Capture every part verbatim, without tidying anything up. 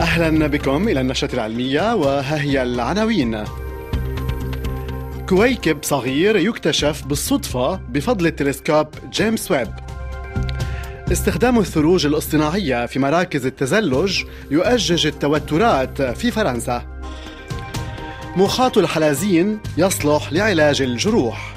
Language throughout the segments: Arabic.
أهلا بكم إلى النشرة العلمية، وها هي العناوين. كويكب صغير يكتشف بالصدفة بفضل التلسكوب جيمس ويب. استخدام الثلوج الاصطناعية في مراكز التزلج يؤجج التوترات في فرنسا. مخاط الحلزون يصلح لعلاج الجروح.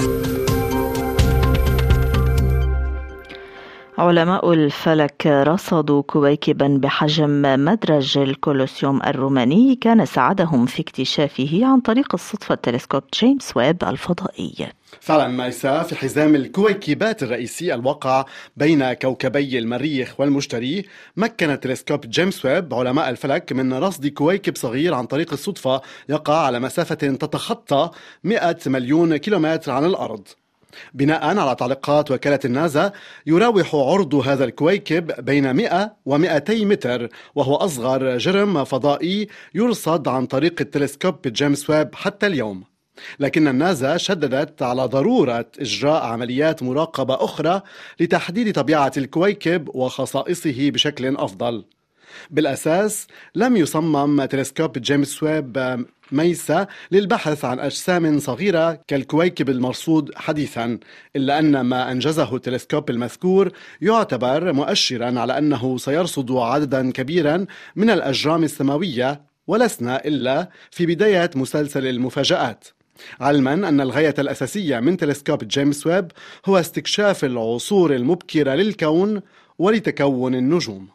علماء الفلك رصدوا كويكبا بحجم مدرج الكولوسيوم الروماني كان ساعدهم في اكتشافه عن طريق الصدفة تلسكوب جيمس ويب الفضائي. فعلا مايسا، في حزام الكويكبات الرئيسي الواقع بين كوكبي المريخ والمشتري، مكن تلسكوب جيمس ويب علماء الفلك من رصد كويكب صغير عن طريق الصدفة يقع على مسافة تتخطى مئة مليون كيلومتر عن الأرض. بناء على تعليقات وكالة النازا، يراوح عرض هذا الكويكب بين مئة ومئتي متر، وهو أصغر جرم فضائي يرصد عن طريق التلسكوب جيمس ويب حتى اليوم. لكن النازا شددت على ضرورة إجراء عمليات مراقبة أخرى لتحديد طبيعة الكويكب وخصائصه بشكل أفضل. بالأساس لم يصمم تلسكوب جيمس ويب ميسا للبحث عن أجسام صغيرة كالكويكب المرصود حديثا، إلا أن ما أنجزه التلسكوب المذكور يعتبر مؤشرا على أنه سيرصد عددا كبيرا من الأجرام السماوية، ولسنا إلا في بداية مسلسل المفاجآت، علما أن الغاية الأساسية من تلسكوب جيمس ويب هو استكشاف العصور المبكرة للكون ولتكون النجوم.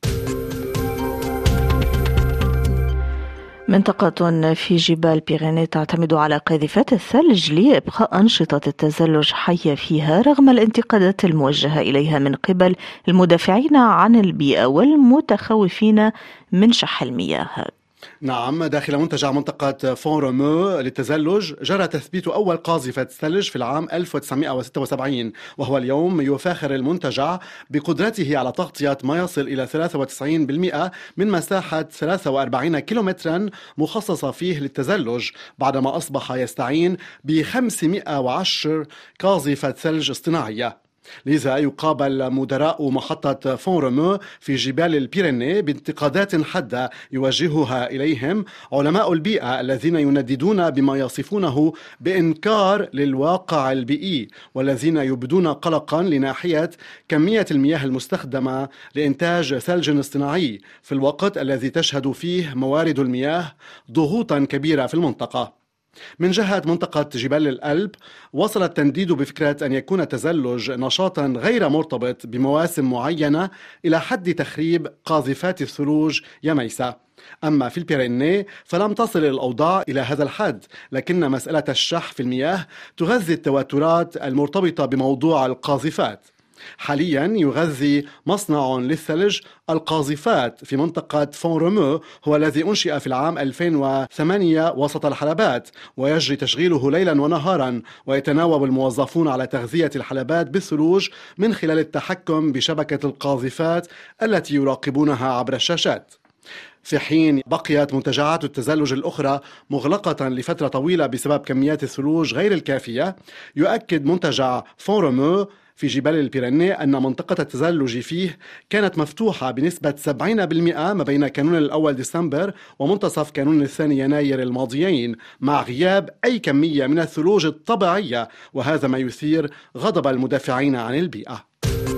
منطقة في جبال بيريني تعتمد على قاذفات الثلج لإبقاء أنشطة التزلج حية فيها رغم الانتقادات الموجهة إليها من قبل المدافعين عن البيئة والمتخوفين من شح المياه. نعم، داخل منتجع منطقة فون رومو للتزلج جرى تثبيت أول قاذفة ثلج في العام ألف وتسعمئة وستة وسبعين، وهو اليوم يفاخر المنتجع بقدرته على تغطية ما يصل إلى ثلاثة وتسعين بالمئة من مساحة ثلاثة وأربعين كيلومترا مخصصة فيه للتزلج، بعدما أصبح يستعين ب خمسمئة وعشرة قاذفة ثلج اصطناعية. لذا يقابل مدراء محطة فون رومو في جبال البيريني بانتقادات حادة يوجهها إليهم علماء البيئة الذين ينددون بما يصفونه بإنكار للواقع البيئي، والذين يبدون قلقا لناحية كمية المياه المستخدمة لإنتاج ثلج اصطناعي في الوقت الذي تشهد فيه موارد المياه ضغوطا كبيرة في المنطقة. من جهة منطقة جبال الألب، وصل التنديد بفكرة أن يكون التزلج نشاطا غير مرتبط بمواسم معينة إلى حد تخريب قاذفات الثلوج يا ميسا. أما في البيريني فلم تصل الأوضاع إلى هذا الحد، لكن مسألة الشح في المياه تغذي التوترات المرتبطة بموضوع القاذفات. حاليا يغذي مصنع للثلج القاذفات في منطقة فون رومو هو الذي أنشئ في العام ألفين وثمانية وسط الحلبات، ويجري تشغيله ليلا ونهارا، ويتناوب الموظفون على تغذية الحلبات بالثلوج من خلال التحكم بشبكة القاذفات التي يراقبونها عبر الشاشات. في حين بقيت منتجعات التزلج الأخرى مغلقة لفترة طويلة بسبب كميات الثلوج غير الكافية، يؤكد منتجع فون رومو في جبال البيريني أن منطقة التزلج فيه كانت مفتوحة بنسبة سبعين بالمئة ما بين كانون الأول ديسمبر ومنتصف كانون الثاني يناير الماضيين، مع غياب أي كمية من الثلوج الطبيعية، وهذا ما يثير غضب المدافعين عن البيئة.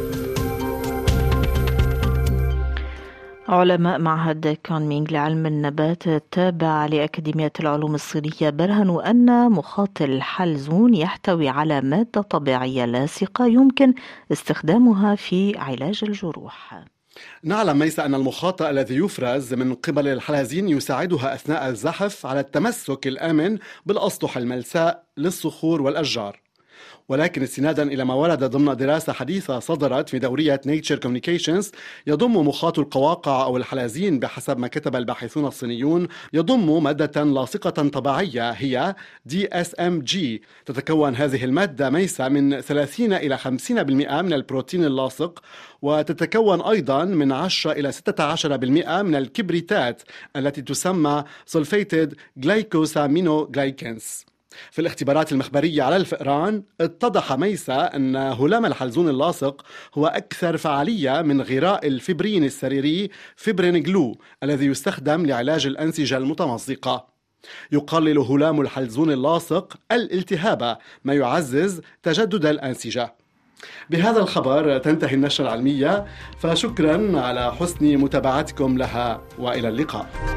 علماء معهد كونمينغ لعلم النبات التابع لأكاديمية العلوم الصينية برهنوا أن مخاط الحلزون يحتوي على مادة طبيعية لاصقة يمكن استخدامها في علاج الجروح. نعلم ميسا أن المخاط الذي يفرز من قبل الحلزون يساعدها أثناء الزحف على التمسك الآمن بالأسطح الملساء للصخور والأشجار، ولكن استنادا إلى ما ورد ضمن دراسة حديثة صدرت في دورية Nature Communications، يضم مخاط القواقع أو الحلزون بحسب ما كتب الباحثون الصينيون يضم مادة لاصقة طبيعية هي دي إس إم جي. تتكون هذه المادة ميسا من ثلاثين إلى خمسين بالمئة من البروتين اللاصق، وتتكون أيضا من عشرة إلى ستة عشر بالمئة من الكبريتات التي تسمى Sulfated Glycosaminoglycans. في الاختبارات المخبرية على الفئران اتضح ميسا أن هلام الحلزون اللاصق هو أكثر فعالية من غراء الفبرين السريري فبرين جلو الذي يستخدم لعلاج الأنسجة المتمزقة. يقلل هلام الحلزون اللاصق الالتهاب ما يعزز تجدد الأنسجة. بهذا الخبر تنتهي النشرة العلمية، فشكرا على حسن متابعتكم لها وإلى اللقاء.